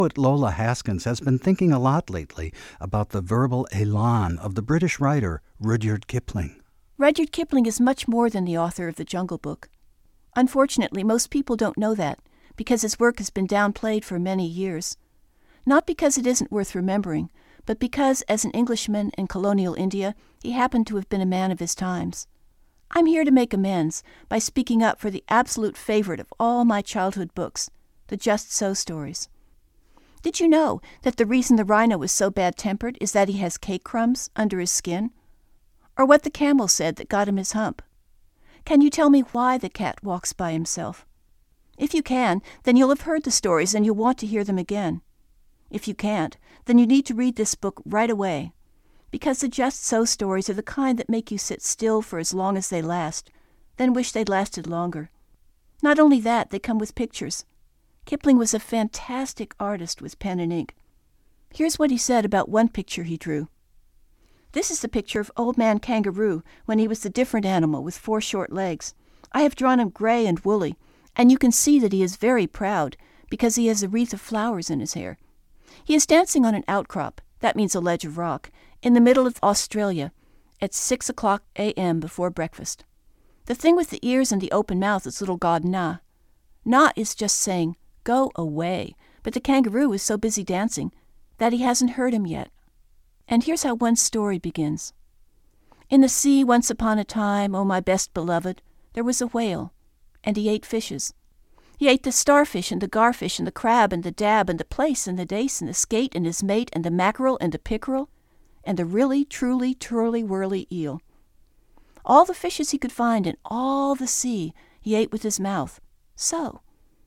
Poet Lola Haskins has been thinking a lot lately about the verbal elan of the British writer Rudyard Kipling. Rudyard Kipling is much more than the author of The Jungle Book. Unfortunately, most people don't know that, because his work has been downplayed for many years. Not because it isn't worth remembering, but because, as an Englishman in colonial India, he happened to have been a man of his times. I'm here to make amends by speaking up for the absolute favorite of all my childhood books, the Just So stories. Did you know that the reason the rhino is so bad-tempered is that he has cake crumbs under his skin? Or what the camel said that got him his hump? Can you tell me why the cat walks by himself? If you can, then you'll have heard the stories and you'll want to hear them again. If you can't, then you need to read this book right away, because the Just So stories are the kind that make you sit still for as long as they last, then wish they'd lasted longer. Not only that, they come with pictures. Kipling was a fantastic artist with pen and ink. Here's what he said about one picture he drew. This is the picture of Old Man Kangaroo when he was the different animal with 4 short legs. I have drawn him gray and woolly, and you can see that he is very proud because he has a wreath of flowers in his hair. He is dancing on an outcrop, that means a ledge of rock, in the middle of Australia at 6:00 a.m. before breakfast. The thing with the ears and the open mouth is little god Na. Na is just saying, "Go away," but the kangaroo is so busy dancing that he hasn't heard him yet. And here's how one story begins. In the sea once upon a time, oh my best beloved, there was a whale, and he ate fishes. He ate the starfish and the garfish and the crab and the dab and the plaice and the dace and the skate and his mate and the mackerel and the pickerel and the really, truly, twirly-whirly eel. All the fishes he could find in all the sea he ate with his mouth, so.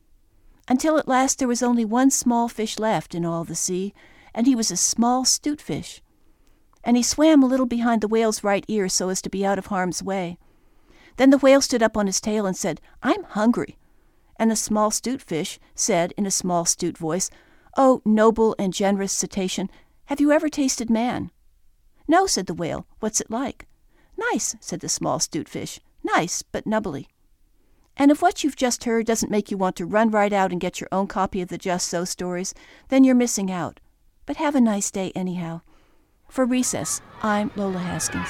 Until at last there was only one small fish left in all the sea, and he was a small 'stute fish. And he swam a little behind the whale's right ear so as to be out of harm's way. Then the whale stood up on his tail and said, "I'm hungry." And the small 'stute fish said in a small 'stute voice, "Oh, noble and generous cetacean, have you ever tasted man?" "No," said the whale. "What's it like?" "Nice," said the small 'stute fish. "Nice, but nubbly." And if what you've just heard doesn't make you want to run right out and get your own copy of the Just So stories, then you're missing out. But have a nice day anyhow. For Recess, I'm Lola Haskins.